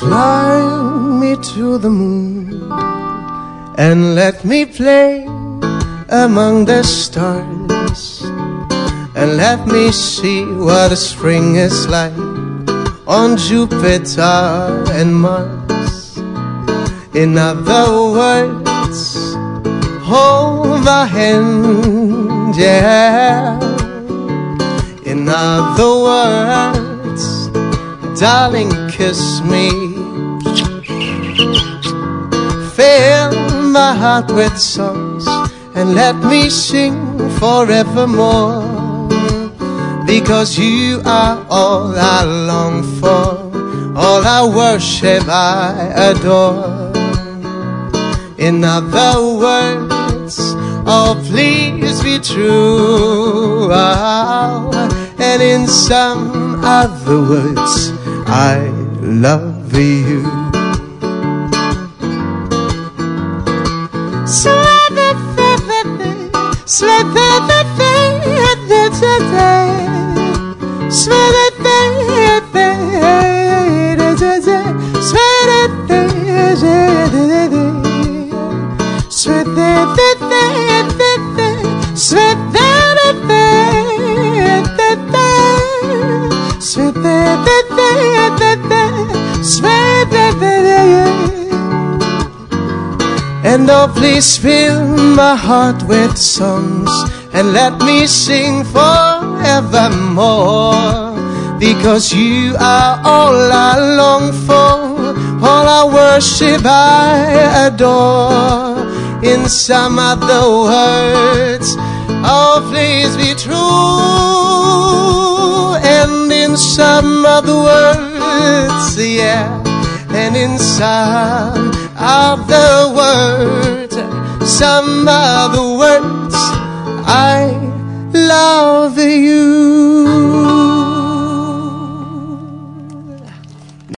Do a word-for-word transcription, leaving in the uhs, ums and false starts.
Fly me to the moon and let me play among the stars, and let me see what the spring is like on Jupiter and Mars. In other words, hold my hand, yeah. In other words, darling, kiss me. Fill my heart with songs and let me sing forevermore, because you are all I long for, all I worship, I adore. In other words, oh please be true, and in some other words, I love you. And oh please fill my heart with songs and let me sing forevermore, because you are all I long for, all I worship, I adore. In some other words, oh please be true, and in some other words, yeah. And in some other words, some other words, I love you.